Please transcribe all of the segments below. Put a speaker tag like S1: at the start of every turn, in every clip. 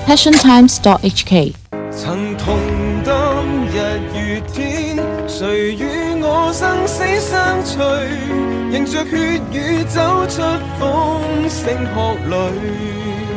S1: passiontimes.hk。
S2: 曾同當日月天，誰與我生死相隨，迎着血雨走出風聲鶴裏。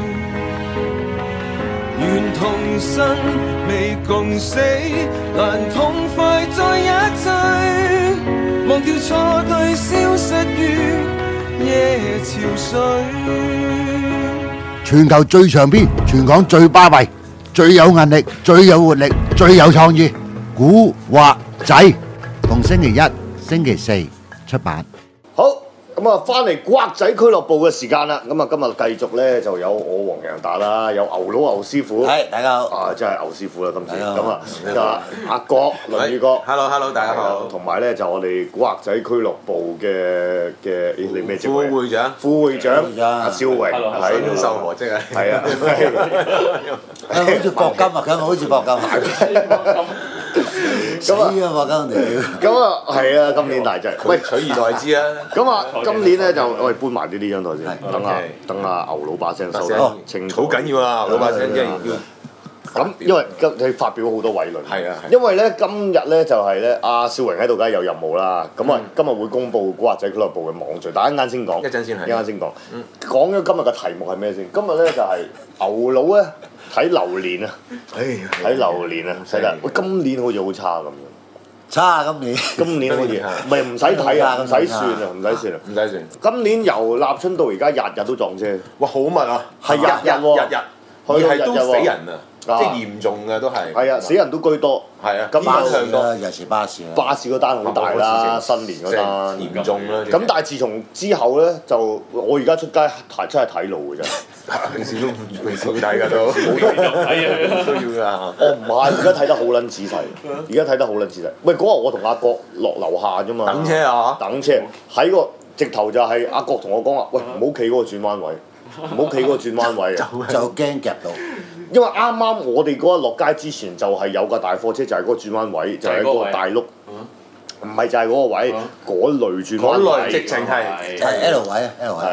S2: 願同生未共死，但痛快在一起，忘掉錯對，消失於夜潮水。
S3: 全球最長篇，全港最巴閉，最有韌力，最有活力，最有創意，古惑仔，逢星期一、星期四出版。
S4: 好，咁啊，翻嚟古惑仔俱樂部嘅時間啦。咁啊，今日繼續咧就有我黃洋達啦，有牛佬牛師傅。
S5: 係，大家好。
S4: 啊，真係牛師傅啦，今次。咁啊，就阿國倫宇哥。
S6: Hello， 大家好。
S4: 同埋咧就我哋古惑仔俱樂部嘅你咩職位？副會長阿肖榮喺
S6: 受何職啊？
S4: 係啊。
S5: 好似霍金啊，咁好似霍金。死啊霍金你！
S4: 咁啊係啊，今年大隻。喂，
S6: 取而代之啊！
S4: 咁啊，今年咧就我哋搬埋呢張台先，等阿牛佬把聲收得清楚。
S6: 好緊要啊！牛佬把聲一定要。
S4: 咁因為你發表好多偉論。
S6: 係啊。
S4: 因為咧今日咧就係咧阿少榮喺度，梗係有任務啦。咁啊，今日會公佈古惑仔俱樂部嘅網聚，大家一陣先講。
S6: 一陣先
S4: 講。講咗今日嘅題目係咩先？今日咧就係牛佬咧睇流年啊！睇流年啊！使得喂，今年好似好差咁樣。
S5: 差啊！今年
S4: 好似唔係唔使睇啊，唔使算啊，唔使算。今年由立春到而家，日日都撞車。
S6: 哇！好密啊！
S4: 係日日，
S6: 而係都死人啊！即係嚴重嘅都係。
S4: 係啊，死人都居多。
S6: 係啊，
S5: 咁巴士啦，尤其是巴士啦。
S4: 巴士嗰單好大啦，新年嗰單
S6: 嚴重啦。
S4: 咁但係自從之後咧，就我而家出街真係睇路嘅啫。
S6: 平時會睇㗎都。冇需要㗎。
S4: 我唔係，而家睇得好撚仔細。喂，嗰日我同阿國落樓下啫嘛。
S6: 等車啊！
S4: 等車喺個直頭就係阿國同我講話，喂，唔好企嗰個轉彎位，就
S5: 驚夾到。
S4: 因為啱啱我哋嗰日落街之前就係有架大貨車，就係嗰個轉彎位，就係嗰個大碌。唔係就係嗰個位，嗰類轉彎位，
S6: 直情係
S5: L 位啊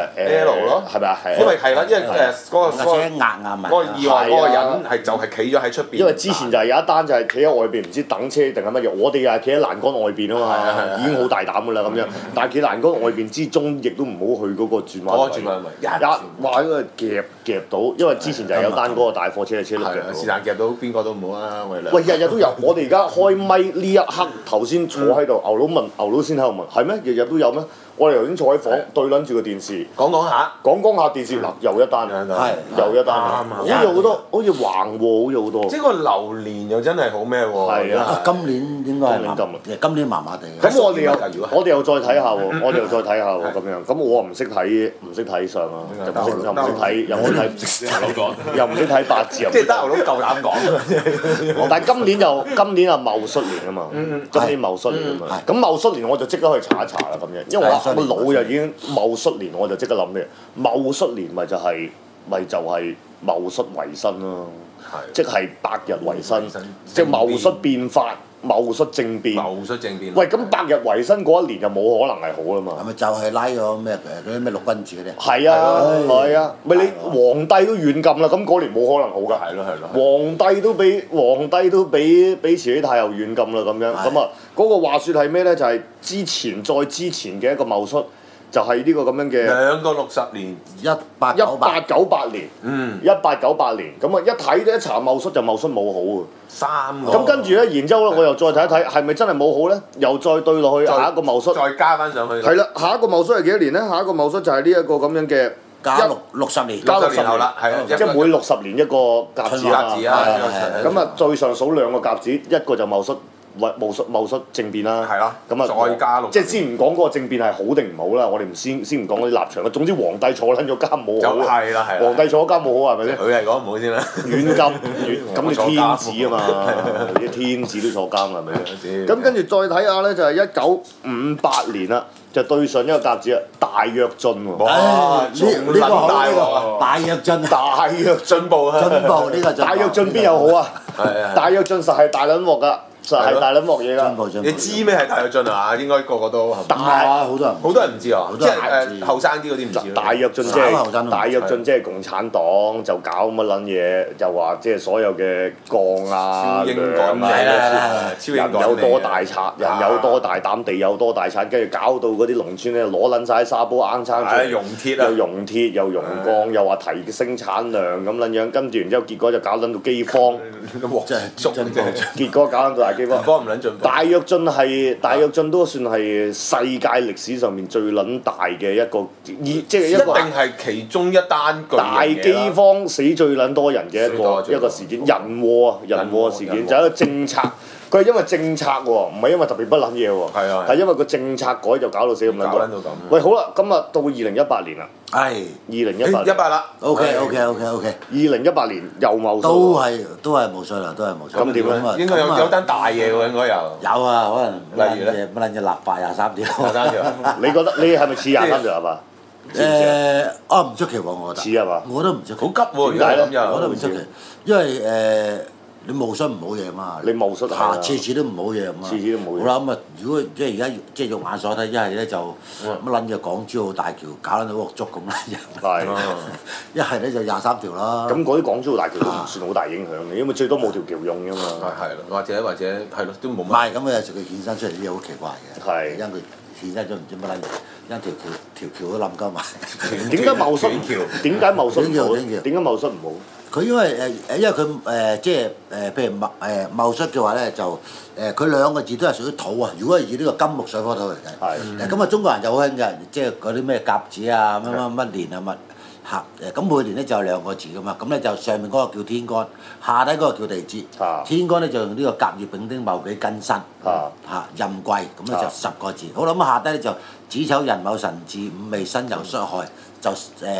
S6: ，L 咯，
S4: 係咪啊？
S6: 因為係啦，因為嗰個意外嗰個人係就係企咗喺出邊。
S4: 因為之前就係有一單就係企喺外邊，唔知等車定係乜嘢，我哋又係企喺欄杆外邊啊嘛，已經好大膽㗎啦咁樣。但係企欄杆外邊之中，亦都唔好去嗰個轉彎位。一話嗰個夾到，因為之前就係有單嗰個大貨車嘅車轆夾到。
S6: 是但夾到邊個都唔好啊！
S4: 喂，日日都有，我哋而家開咪呢一刻頭先坐喺度。牛佬先喺度問，係咩？日日都有咩？我哋頭先坐喺房對撚住個電視，講下電視嗱，又一單，又一單，好似好多，好似橫喎，好似好多。
S6: 即係個流年又真係好咩喎？
S4: 係啊，
S5: 今年應該係今年麻麻地。
S4: 咁我哋又再睇下喎，咁樣。咁我唔識睇相啊，又唔識睇，又唔識睇八字，
S6: 即係得牛佬夠膽講。
S4: 但係今年啊戊戌年啊嘛，今年戊戌年啊嘛。咁戊戌年我就即刻去查一查啦咁樣，因為我個腦就已經戊戌年，我就即刻諗咩？戊戌年咪就係戊戌維新咯，即係百日維新，即係戊戌變法、戊戌政變。喂，咁百日維新嗰一年就冇可能係好啦嘛。
S5: 係咪就係拉咗咩嗰啲咩六君子嗰啲？
S4: 係啊，咪你皇帝都軟禁啦，咁嗰年冇可能好㗎。
S6: 係咯。
S4: 皇帝都俾慈禧太后軟禁啦咁樣，咁啊嗰個話説係咩咧？就係之前嘅一個戊戌，就係呢個咁樣嘅
S6: 兩個60年
S4: 1898年，1898年咁啊一睇咧一查戊戌就戊戌冇好喎。
S6: 三個。
S4: 咁跟住咧，然之後咧，我又再睇一睇，係咪真係冇好咧？又再對落去下一個戊戌，
S6: 再加翻上去。
S4: 係啦，下一個戊戌係幾多年咧？下一個戊戌就係呢一個咁樣嘅
S5: 加60年，
S4: 加60年
S6: 後啦，係啊，
S4: 即係每60年一個甲子啊。咁啊，最上數兩個甲子，一個就戊戌。戊戌政變啦，咁啊
S6: 再加
S4: 即係先唔講嗰個政變係好定唔好啦，我哋先唔講嗰啲立場啦。總之皇帝坐撚咗監冇好，
S6: 係啦，
S4: 皇帝坐監冇好係咪先？
S6: 佢係講唔好先啦。
S4: 軟禁，咁你天子啊嘛，啲天子都坐監係咪先？咁跟住再睇下咧，就係1958年啦，就對上一個甲子啊，大躍進喎。
S5: 呢個好大躍進
S6: 步啊！
S5: 呢個
S4: 大躍進邊有好啊？大躍進實係大撚鑊㗎。 就係大撚鑊嘢㗎。
S6: 你知咩係大躍進啊？應該個個都
S5: 大啊！好多人
S6: 唔知啊，即係後生啲嗰啲唔知。
S4: 大躍進即係共產黨就搞乜撚嘢，就話即係所有嘅鋼啊、糧啊，人有多大拆，人有多大膽，地有多大拆，跟住搞到嗰啲農村咧攞撚晒沙煲罌撐出嚟，
S6: 熔鐵啊，
S4: 又熔鐵又熔鋼，又話提升產量咁撚樣，跟住然之後結果就搞撚到饑荒，結果搞撚到大饑荒。
S6: 唔撚進步。
S4: 大躍進都算係世界歷史上面最撚大嘅一個，即係一個。
S6: 一定係其中一單巨
S4: 大饑荒死最撚多人嘅一個事件，人禍事件就係一個政策。佢係因為政策喎，唔係因為特別不撚嘢喎。係因為個政策改就搞到死咁撚多。喂，好啦，今日到2018年啦。
S5: 係。
S6: 2018啦。
S5: OK。
S4: 2018年又謀
S5: 稅。都係冇稅啦，都係冇稅。
S4: 咁點咧？
S6: 應該有單大嘢喎，應該有。
S5: 有啊，可能
S6: 例如咧，
S5: 乜撚嘢立法23條。
S4: 你覺得你係咪似23條立法？
S5: 唔出奇喎，我覺得。
S4: 似係嘛？
S5: 我都唔出奇。
S6: 好急喎！
S4: 點解咧？
S5: 我都唔出奇，因為你冒失唔好嘢嘛，
S4: 你冒失
S5: 次都唔好嘢嘛。
S4: 次都唔好嘢。
S5: 好啦，咁啊，如果即係而家即係肉眼所睇，一係咧就乜撚嘢港珠澳大橋搞撚到鑊粥咁啦，一係咧就23條啦。
S4: 咁嗰啲港珠澳大橋都唔算好大影響嘅，因為最多冇條橋用啫嘛。
S6: 係或者係咯，都冇乜。
S5: 唔係咁嘅，佢衍生出嚟啲嘢好奇怪嘅。
S4: 係。
S5: 因佢衍生咗唔知乜撚嘢，因條橋都冧鳩埋。
S4: 點解貿失唔好？
S5: 佢因為佢即係譬如貿失嘅話咧，就佢兩個字都係屬於土啊。如果係以呢個金木水火土嚟計，咁啊中國人就好興嘅，即係嗰啲咩甲子啊、乜年啊、咁每年咧就有兩個字噶嘛。咁咧就上面嗰個叫天干，下底嗰個叫地支。天干咧就用呢個甲乙丙丁卯己庚辛壬癸，咁咧就10個字。好啦，咁下低咧就子丑寅卯辰巳午未申酉戌亥，就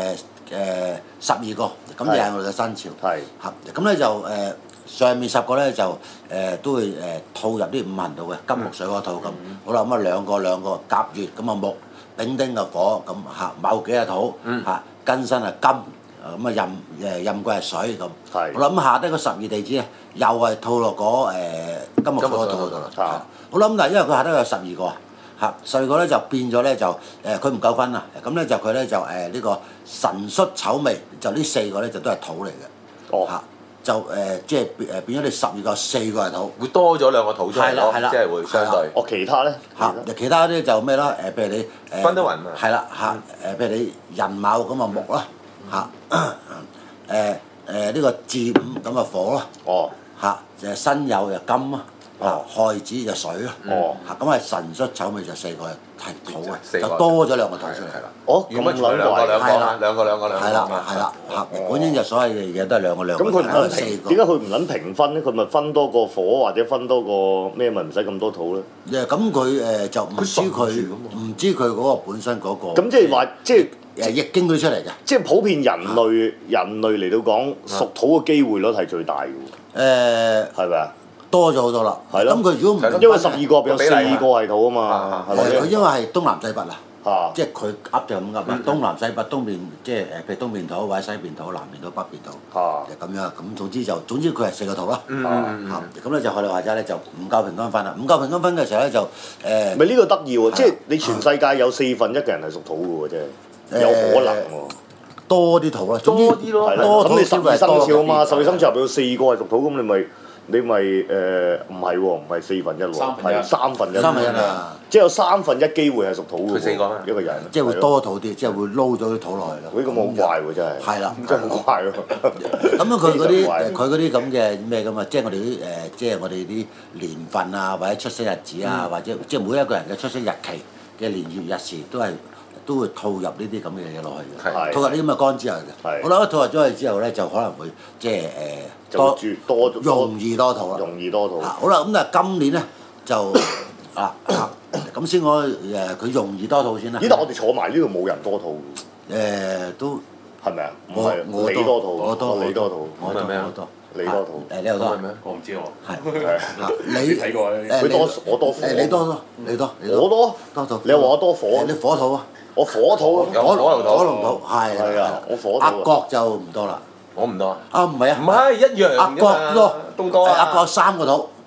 S5: 12個，咁就係我哋嘅生肖。咁咧就上面10個咧就都會套入啲五行度嘅金木水火土咁。好啦，咁啊兩個甲乙咁啊木，丙丁啊火，咁卯己啊土，庚辛啊金，咁啊壬癸係水咁。好啦，咁下低個12地支咧，又係套落嗰金木水火土嗰度啦。好啦，咁但係因為佢下低有12個。12個咧就變咗咧就佢唔夠分啊，咁咧就佢咧就呢個辰戌丑未就呢4個咧就都係土嚟嘅。就即係變咗你12個4個係土，
S6: 會多咗2個土出嚟咯，即係會相對。
S4: 其他咧？
S5: 其他啲就咩啦？譬如你
S6: 分得勻啊。
S5: 係啦譬如你寅卯咁啊木啦呢個巳午咁啊火咯。辛酉就金啊。亥子就水咯，咁係辰戌丑未就4個係土嘅，就多咗2個土出嚟。
S6: 咁乜除兩個。
S5: 係啦，本應就所有嘅嘢都係兩個。
S4: 咁佢唔撚平，點解佢唔撚平分咧？佢咪分多個火或者分多個咩咪唔使咁多土咧？
S5: 咁佢就唔知佢嗰個本身嗰個。
S4: 咁即係話即係
S5: 易經佢出嚟嘅。
S4: 即係普遍人類嚟到講屬土嘅機會率係最大嘅。係咪啊？
S5: 多咗好多啦，咁佢如果唔
S4: 因為12個有4個係土啊嘛，
S5: 佢因為係東南西北啊，即係佢噏就咁噏啦，東南西北東面即係譬如東面土或者西邊土、南邊土、北邊土，就咁樣。咁總之佢係4個土啦，咁咧就學你話齋咧就唔夠平均分啦，唔夠平均分嘅時候咧就
S4: 咪呢個得意喎，即係你全世界有1/4嘅人係屬土嘅喎，即係有可能喎，
S5: 多啲土啦，
S6: 多啲咯，
S4: 咁你12生肖啊嘛，12生肖入邊有4個係屬土，咁你咪唔係喎，唔係1/4喎，係1/3啊！即係有1/3機會係屬土嘅喎，一個人。
S5: 即係會多土啲，即係會撈咗啲土落去咯。
S4: 咁好怪喎，真係。
S5: 係啦，
S4: 真係好怪喎。
S5: 咁樣佢嗰啲咁嘅咩咁啊？即係我哋啲即係我哋啲年份啊，或者出生日子啊，或者即係每一個人嘅出生日期嘅年月日時都會套入呢啲咁嘅嘢落去嘅，套入呢啲咁嘅干之後嘅。好啦，套入咗去之後咧，就可能會即係多容易多土啦。好啦，咁但係今年咧就咁先佢容易多土先啦。
S4: 但我哋坐埋呢度冇人多土。
S5: 都
S4: 係咪啊？唔係你多土，我多土。
S5: 你多土。
S4: 你多土。
S5: 你又多
S6: 咩？我唔知喎。
S5: 係。
S6: 你睇過
S4: 佢多，我多火。
S5: 你多。
S4: 我多土。你又話我多火？
S5: 你火土啊？
S4: 我火土。
S5: 火龍土係
S4: 啊，我火土。
S5: 壓角就唔多啦。
S6: 我唔多。
S5: 唔係啊。
S6: 唔係一樣。
S5: 壓角多。
S6: 都多啊。
S5: 壓角3個土。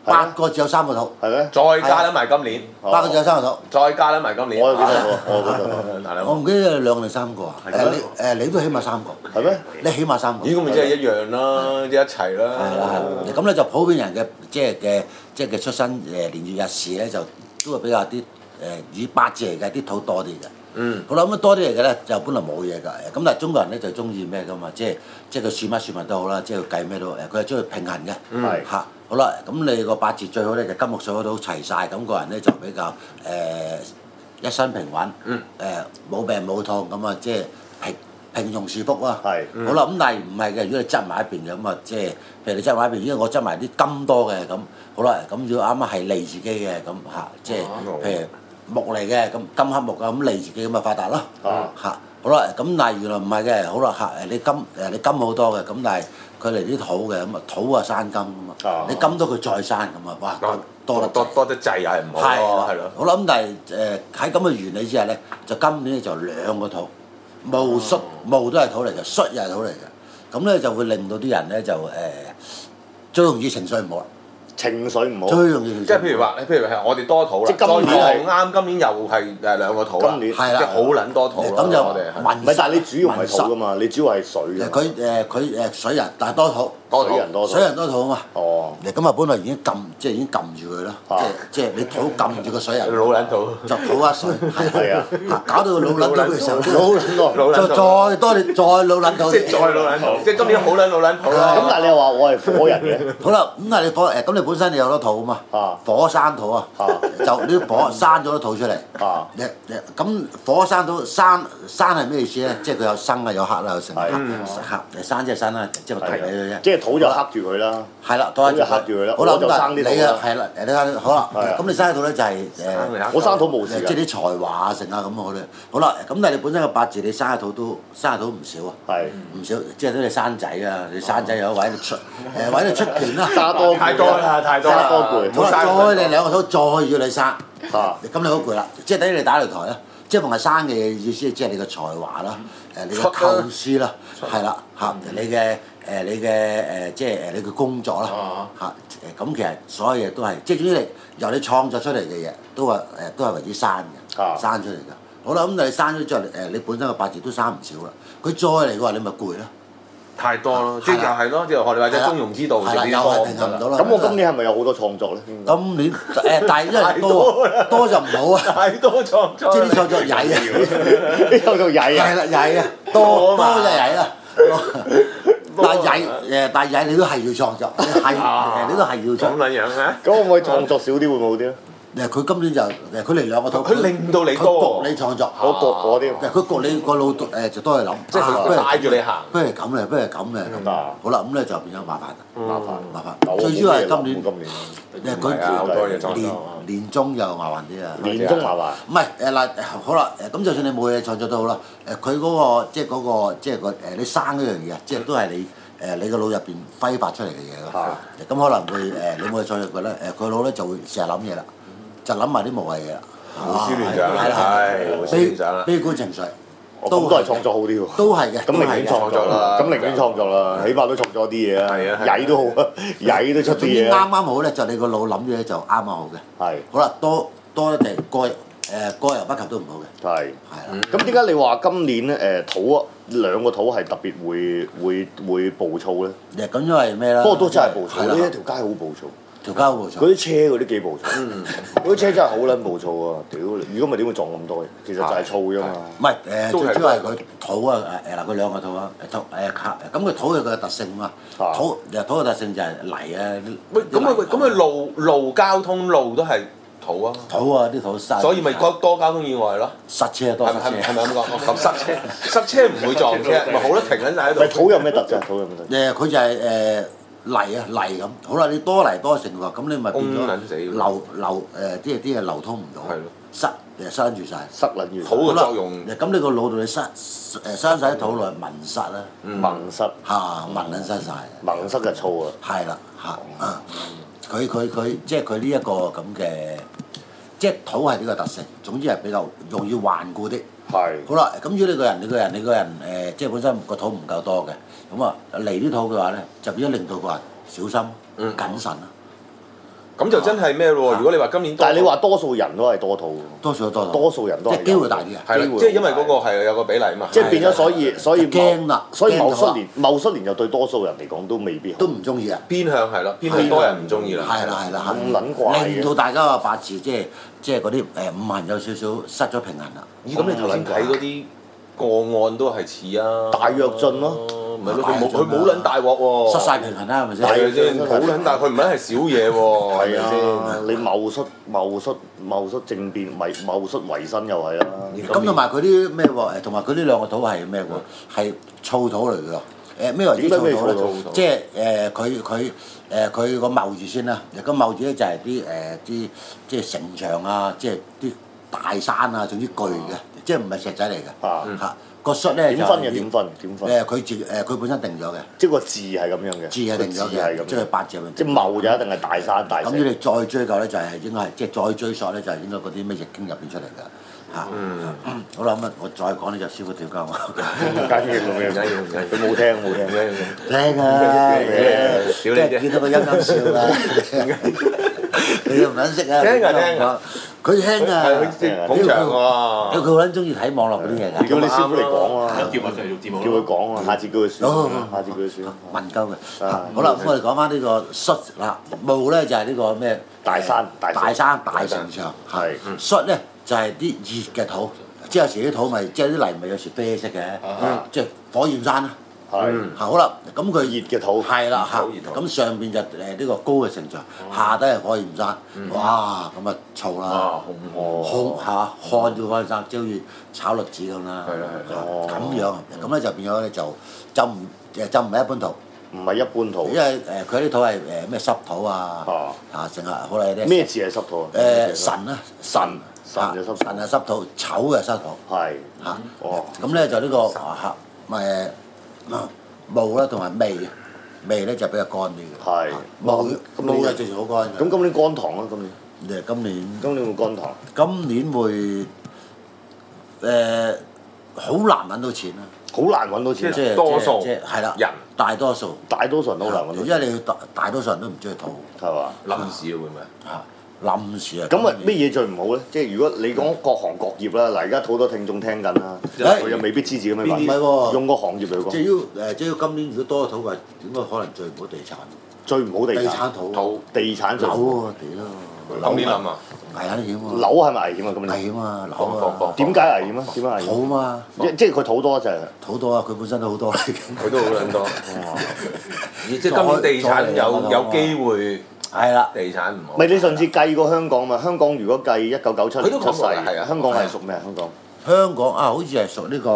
S5: 8個字有3個土。
S4: 係咩？
S6: 再加埋今年
S5: 8個字有3個土。
S6: 再加埋今年。
S4: 我有幾多個？
S5: 我唔記得2定3個啊。你都起碼3個。
S4: 係咩？
S5: 你起碼3個。
S6: 咦？咁咪即係一樣啦，即係一齊啦。
S5: 係啦。咁咧就普遍人嘅即係嘅出生年月日時咧，就都係比較啲以八字嚟嘅啲土多啲嘅。好啦，咁多啲嚟嘅咧就本來冇嘢㗎。咁但係中國人咧就中意咩㗎嘛？即係佢算乜都好啦，即係佢計咩都佢係中意平衡嘅。
S4: 係
S5: 嚇。好啦，咁你個八字最好咧就金木水火土齊晒，咁個人咧就比較一身平穩。冇病冇痛咁啊，即係平庸是福啊。
S4: 係。
S5: 好啦，咁但係唔係嘅，如果你執埋一邊嘅咁啊，即係譬如你執埋一邊，因為我執埋啲金多嘅咁，好啦，咁如果啱啱係利自己嘅咁嚇，即係譬如。木嚟嘅咁金克木啊，咁利自己咁咪發達咯嚇。好啦，咁但係原來唔係嘅，好啦嚇你金好多嘅，咁但係佢嚟啲土嘅，咁啊土啊生金咁啊，你金多佢再生咁啊，哇多
S6: 得滯又係唔好咯，係咯。
S5: 好啦，咁但係喺咁嘅原理之下咧，就今年就2個土，戊都係土嚟嘅，戌又係土嚟嘅，咁咧就會令到啲人咧就最容易情緒唔好啦。
S4: 情緒唔好，
S5: 最容易
S6: 即係譬如話，係我哋多土啦，
S4: 即係今年係
S6: 啱，今年又係2個土啦，即係好撚多土咯。
S5: 咁就
S6: 我哋
S4: 唔係，但係你主要唔係土噶嘛，你主要係水㗎。
S5: 佢水人，但係多土，水人多土啊嘛。
S4: 哦。
S5: 咁啊，本來已經撳住佢啦，即係你土撳住個水人。
S6: 老撚土。
S5: 就土下水。係啊。搞到個老撚土嘅時候，
S4: 老撚
S5: 就再多你再老撚土。
S6: 即係再老撚土，即係今年好撚老撚土啦。
S4: 咁但係你又話我係火人嘅。
S5: 好啦，咁但係你咁你本身你有多土啊嘛，火生土啊，就你火生咗啲土出嚟。咁火生土生係咩意思咧？即係佢有生啊，有克啦，有成。生即係生啦，即係個土嚟嘅啫。
S4: 即係土就克住佢啦。
S5: 係啦，土就克住佢啦。好啦，咁但係你啊，係啦，你睇好啦，咁你生嘅土咧就係
S4: 我生土冇事嘅，
S5: 即係啲才華啊成啊咁嗰啲。好啦，咁但係你本身個八字你生嘅土唔少啊。係。唔少，即係都你生仔啊！你生仔有位你出位你出拳啦。
S6: 太多啦，太多啦。
S5: 好啦，再你2個土，再要你生。咁你好攰啦，即係等於你打擂台啦。即係逢係生嘅意思，即係你嘅才華啦，你嘅構思啦，係啦嚇，你嘅即係你嘅工作啦嚇，咁其實所有嘢都係，即係總之你由你創作出嚟嘅嘢，都係為之生嘅，生出嚟㗎。好啦，咁你生咗之後，你本身個八字都生唔少啦，佢再嚟嘅話，你咪攰啦。
S6: 太多咯，即係又係咯，即係學你話齋中庸之道，
S5: 係啦，又係平衡唔到啦。
S4: 咁我今年係咪有好多創作咧？
S5: 今年但係因為多就唔好啊。
S6: 太多創作，
S5: 即係啲創作曳啊！
S4: 啲創作曳啊！
S5: 係啦，曳啊，多就曳啦。但係曳你都係要創作，你都係要創作。
S6: 咁撚樣嘅？
S4: 咁可唔可以創作少啲會唔會好啲咧？
S5: 佢今年就佢嚟2個土，
S6: 佢令到你多，
S5: 佢焗你創作，
S4: 我焗我啲。
S5: 佢焗你個腦就多去諗，
S6: 即係佢帶住你行。
S5: 不如咁咧，不如咁咧。好啦，咁咧就變咗麻煩。最主要係今年，佢年中又麻煩啲啊。
S4: 年中麻煩。
S5: 唔係嗱，好啦，咁就算你冇嘢創作都好啦，佢嗰個即係你生嗰樣嘢，即係都係你個腦入邊揮發出嚟嘅嘢咯。咁可能會你冇嘢創作嘅咧，佢腦咧就會成日諗嘢啦。就諗埋啲無謂嘢啦，
S6: 胡思亂想啦，係胡思亂想啦，
S5: 悲觀情緒，
S4: 都係創作好啲喎。
S5: 都係嘅，
S4: 咁寧願創作啦，咁寧願創作啦，起碼都創作啲嘢啊，曳都好啊，曳都出啲嘢。
S5: 啱好咧，就你個腦諗嘅嘢就啱好嘅。係。好啦，多一定過猶不及都唔好嘅。係。係啦。
S4: 咁點解你話今年咧土啊2個土係特別會暴躁咧？
S5: 咁因為咩啦？
S4: 不過都真係暴躁，呢一條街好暴躁。
S5: 條街好暴躁。
S4: 嗰啲車嗰啲幾暴躁，嗰啲車真係好撚暴躁啊！屌，如果唔係點會撞咁多嘅？其實就係燥啫嘛。
S5: 唔係最主要係佢土啊嗱，佢2個土啊咁佢土有佢嘅特性嘛。土嘅特性就係泥啊。
S6: 喂，咁佢路交通路都係土啊。
S5: 土啊，啲土塞。所
S6: 以咪多交通意外咯。
S5: 塞車多塞車。
S6: 係咪咁講？塞車唔會撞車，咪好得停緊晒喺度。
S4: 咪土有咩特質？土有咩特質？
S5: 佢就係泥咁，好啦，你多泥多成喎，咁你咪變咗啲嘢流通唔到，塞住晒，
S4: 塞撚住。
S6: 土嘅作用。
S5: 咁你個腦度你塞晒啲土內蒙塞啦，
S4: 蒙塞
S5: 嚇蒙撚塞晒，
S4: 蒙塞就燥啊。
S5: 係啦嚇佢即係佢呢一個咁嘅，即係土係呢個特性，總之係比較容易頑固啲。
S4: 係。
S5: 好啦，咁如果你個人即係本身個土唔夠多嘅。咁啊嚟啲土嘅話咧，就變咗令到個人小心謹慎啦。
S6: 咁就真係咩咯喎？如果你話今年，
S4: 但係你話多數人都係多肚，
S5: 多數
S4: 多數人都係
S5: 即係機會大啲啊！
S6: 係啦，即係因為嗰個係有個比例嘛。
S4: 即係變咗，所以
S5: 驚啦，
S4: 所以戊戌年就對多數人嚟講都未必
S5: 都唔中意啊！
S6: 偏向係啦，偏向多人唔中意啦。
S5: 係啦，
S4: 咁撚怪嘅，
S5: 令到大家個八字即係嗰啲五行有少少失咗平衡啦。
S6: 咦？咁你頭先睇嗰啲個案都係似啊，
S4: 大躍進咯。
S6: 唔係咯，佢冇撚大鑊喎，
S5: 失晒平衡啦，係咪先？
S6: 係咪先？好撚大，佢唔係小嘢喎，係咪先？
S4: 你戊戌正變，戊戌維新又係啦。
S5: 咁同埋佢啲咩喎？同埋佢呢兩個土係咩喎？係燥土嚟㗎。咩為之燥土咧？即係佢個戊字先啦。個戊字咧就係啲即係城牆啊，即係啲大山啊，總之巨嘅，即係唔係石仔嚟嘅嚇。個戌咧
S4: 點分嘅？點分？
S5: 佢本身定咗嘅，
S4: 即係個字係咁樣嘅。
S5: 字係定咗嘅，即係八字入面。
S4: 即係戊就一定係大山大石。
S5: 咁你哋再追究咧，就係應該係即係再追溯咧，就係應該嗰啲咩易經入邊出嚟㗎嚇。好啦，咁我再講呢就師傅調教我。
S4: 唔緊要，佢冇聽。
S5: 聽啊！即係見到個陰陰笑啦。你又唔撚識啊？
S6: 聽啊！
S5: 佢聽啊！
S6: 捧場喎！
S5: 佢好撚中意睇網絡嗰啲嘢㗎。
S4: 叫你師傅嚟講啊！
S1: 叫我上嚟做節目，
S4: 叫佢講啊！下次叫佢選，下次叫佢選。
S5: 問鳩嘅。好啦，咁我哋講翻呢個戌啦，戊咧就係呢個咩？
S4: 大山大
S5: 城牆。
S4: 係。
S5: 戌咧就係啲熱嘅土，即係有時啲土咪即係啲泥咪有時啡色嘅，即係火焰山啦。
S4: 係。
S5: 好啦，咁佢
S4: 熱嘅土。
S5: 係啦嚇，咁上邊就呢個高嘅城牆，下低係火焰山。哇！咁啊燥啦，烘嚇看住火焰山，即係好似炒栗子咁啦。咁樣，咁咧就變咗咧就唔係一般土。
S4: 唔係一般土。
S5: 因為佢啲土係咩濕土啊，成日好啦啲。
S4: 咩字係濕土啊？
S5: 神啦，
S4: 神就濕土。
S5: 神係濕土，丑嘅濕土。
S4: 係。
S5: 嚇。咁咧就呢個戊啦，同埋未咧就比較乾啲嘅。
S4: 係。
S5: 戊係直情好乾嘅。
S4: 咁今年乾塘啊？今年。今年會乾塘。
S5: 今年會好難揾到錢啦。
S4: 好難揾到錢。
S6: 即係多數
S5: 係啦，
S6: 人
S5: 大多數
S4: 人都好難揾到錢。
S5: 因為你大多數人都唔中意土。
S4: 係嘛？
S6: 臨時會唔會？
S5: 臨時啊！
S4: 咁啊咩嘢最唔好咧？即係如果你講各行各業啦，嗱而家好多聽眾聽緊啦，佢又未必知自己咩辦法。用個行業嚟講。
S5: 即係要今年如果多土嘅，點解可能最唔好地產？
S4: 最唔好地
S5: 產土。
S4: 地產最。
S5: 樓啊！
S6: 今年諗啊！
S5: 危險喎！
S4: 樓係咪危險啊？今年。
S5: 危險啊！樓啊！
S4: 點解危險啊？點解危險？
S5: 土嘛！
S4: 即係佢土多就係。
S5: 土多啊！佢本身都好多。
S6: 佢都好撚多。即係今年地產有機會。
S5: 係啦，
S6: 地產唔好。
S4: 咪你上次計過香港嘛？香港如果計1997年出世，香港係屬咩啊？
S5: 香港啊，好似係屬呢個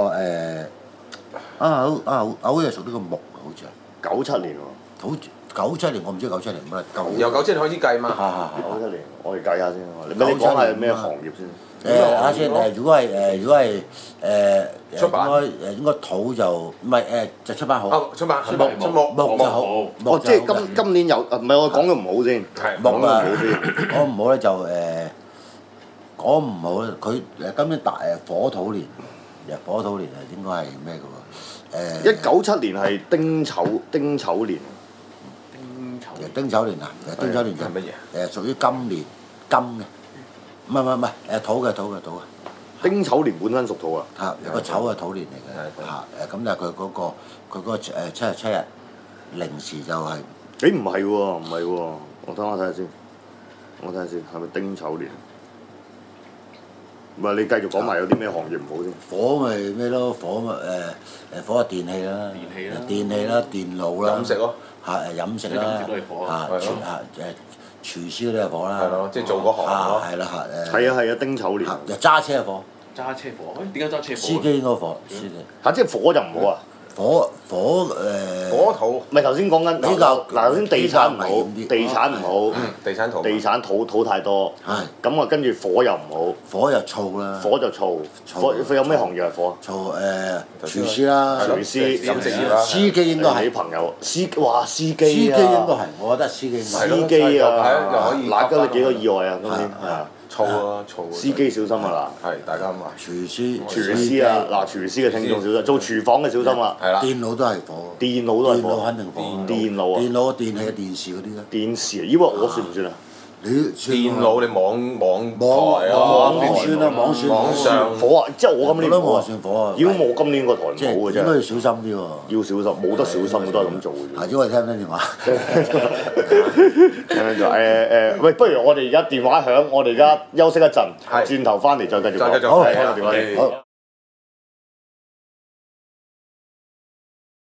S5: 好似係屬呢個木啊，好似係。
S4: 97年喎。
S5: 好97年，我唔知97年乜舊。
S6: 由97年開始計嘛。
S4: 97年，我哋計下先。你講係咩行業先？
S5: 啱先如果係
S6: 出版
S5: 應該土就唔係就出版好。
S6: 出版
S5: 木就好。
S4: 即係今年有唔係我講嘅唔好先。
S5: 木啊，講唔好咧就講唔好咧，佢今年火土年，火土年係應該係咩嘅喎
S4: ？197年係丁丑年。
S5: 丁丑年啊！丁丑年就
S6: 係乜嘢？
S5: 屬於金年，金嘅。唔係土嘅。
S4: 丁丑年本身屬土啊。
S5: 有個丑嘅土年嚟嘅。咁但係佢嗰個77日零時就係。
S4: 唔係喎，我睇下先，係咪丁丑年？唔係你繼續講埋有啲咩行業唔好先。
S5: 火咪咩咯？火咪火係電器啦。電器啦，電腦啦。
S6: 飲食咯。
S5: 飲食啦。廚師嗰啲係火啦。
S6: 係咯，即係做嗰行咯。
S5: 係啦
S4: 係啊，丁丑年。
S5: 揸車係火。
S1: 揸車火？點解揸車火？
S5: 司機應該火。
S4: 即係火就唔好啊。
S5: 火
S6: 土。
S4: 咪頭先講緊
S5: 比較
S4: 頭先地產唔好，地產土太多。咁啊，跟住火又唔好。
S5: 火又燥啦。
S4: 火就燥。佢有咩行業係火？
S5: 燥廚師啦。
S4: 廚師、飲食業啦。
S5: 司機應該係。
S4: 你朋友司機啊。
S5: 司機應該係，我覺得司機。
S4: 司機啊，揦咗你幾個意外啊！今年
S6: 燥啊！
S4: 司機小心啊嗱。
S6: 係，大家咁話。
S5: 廚師
S4: 啊，廚師嘅聽眾小心，做廚房嘅小心啦。
S6: 係啦。
S5: 電腦都係火。
S4: 電腦都係火。
S5: 電腦肯定火。
S4: 電腦啊。
S5: 電器、電視嗰啲咧。
S4: 電視啊，以為我算唔算啊？
S6: 電腦你網台
S5: 算啦，網
S6: 上
S4: 火啊！即係我今年
S5: 網算火啊！
S4: 妖我今年個台唔好嘅啫，
S5: 應該要小心啲喎。
S4: 要小心，冇得小心都係咁做嘅。
S5: 下次我哋聽唔聽電話？
S4: 喂，不如我哋而家電話響，我哋而家休息一陣，轉頭翻嚟再繼續講。
S5: 好，
S4: 聽個電話。好。